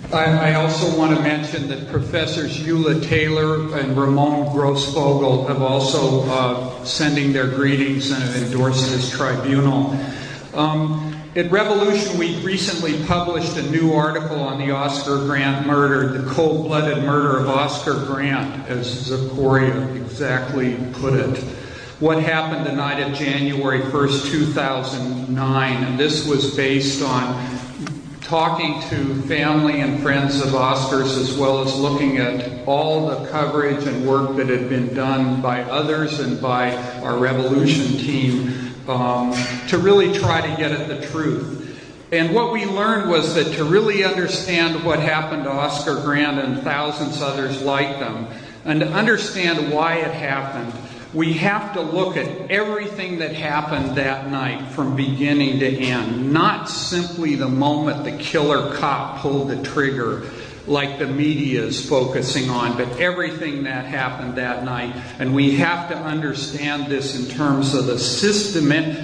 I also want to mention that Professors Eula Taylor and Ramon Grossvogel have also sending their greetings and have endorsed this tribunal. At Revolution, we recently published a new article on the Oscar Grant murder, the cold-blooded murder of Oscar Grant, as Zakoria exactly put it. What happened the night of January 1st, 2009, and this was based on talking to family and friends of Oscar's, as well as looking at all the coverage and work that had been done by others and by our Revolution team to really try to get at the truth. And what we learned was that to really understand what happened to Oscar Grant and thousands others like them, and to understand why it happened, we have to look at everything that happened that night from beginning to end, not simply the moment the killer cop pulled the trigger like the media is focusing on, but everything that happened that night. And we have to understand this in terms of the systemic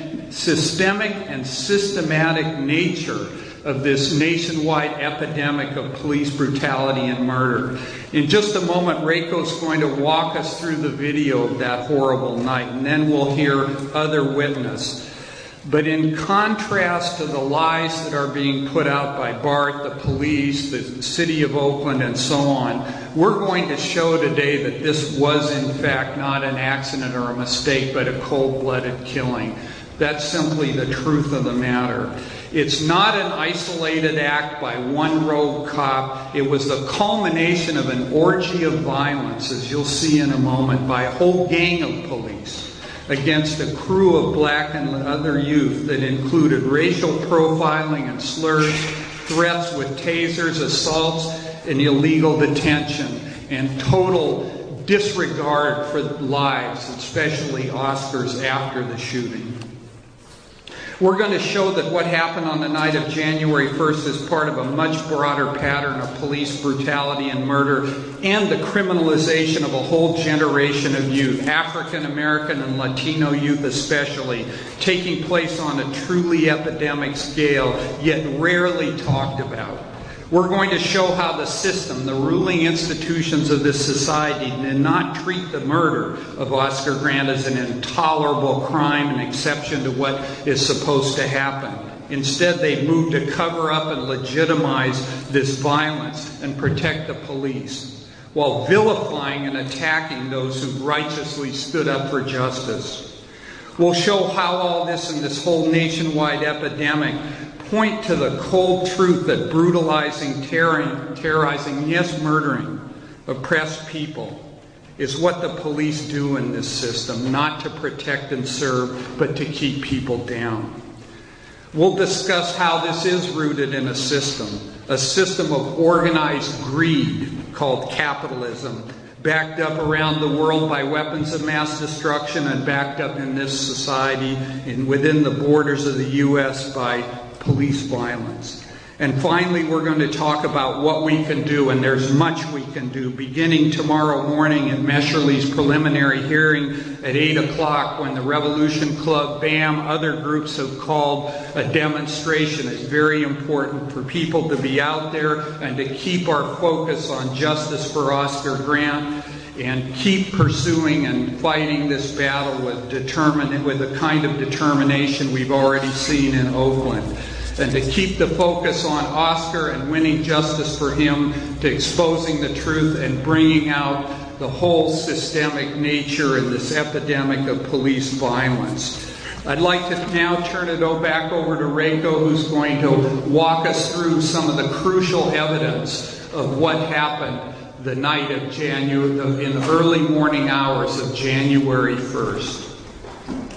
and systematic nature of this nationwide epidemic of police brutality and murder. In just a moment, Reiko's going to walk us through the video of that horrible night, and then we'll hear other witness. But in contrast to the lies that are being put out by BART, the police, the city of Oakland, and so on, we're going to show today that this was in fact not an accident or a mistake, but a cold-blooded killing. That's simply the truth of the matter. It's not an isolated act by one rogue cop. It was the culmination of an orgy of violence, as you'll see in a moment, by a whole gang of police against a crew of black and other youth that included racial profiling and slurs, threats with tasers, assaults, and illegal detention, and total disregard for lives, especially Oscar's, after the shooting. We're going to show that what happened on the night of January 1st is part of a much broader pattern of police brutality and murder and the criminalization of a whole generation of youth, African American and Latino youth especially, taking place on a truly epidemic scale, yet rarely talked about. We're going to show how the system, the ruling institutions of this society, did not treat the murder of Oscar Grant as an intolerable crime, an exception to what is supposed to happen. Instead, they moved to cover up and legitimize this violence and protect the police, while vilifying and attacking those who righteously stood up for justice. We'll show how all this and this whole nationwide epidemic point to the cold truth that brutalizing, terrorizing, yes, murdering oppressed people is what the police do in this system, not to protect and serve, but to keep people down. We'll discuss how this is rooted in a system of organized greed called capitalism, backed up around the world by weapons of mass destruction and backed up in this society and within the borders of the U.S. by police violence. And finally, we're going to talk about what we can do, and there's much we can do, beginning tomorrow morning at Mesherly's preliminary hearing at 8 o'clock when the Revolution Club, BAM, other groups have called a demonstration. It's very important for people to be out there and to keep our focus on justice for Oscar Grant and keep pursuing and fighting this battle with the kind of determination we've already seen in Oakland. And to keep the focus on Oscar and winning justice for him, to exposing the truth and bringing out the whole systemic nature in this epidemic of police violence. I'd like to now turn it back over to Reiko, who's going to walk us through some of the crucial evidence of what happened the night of in the early morning hours of January 1st.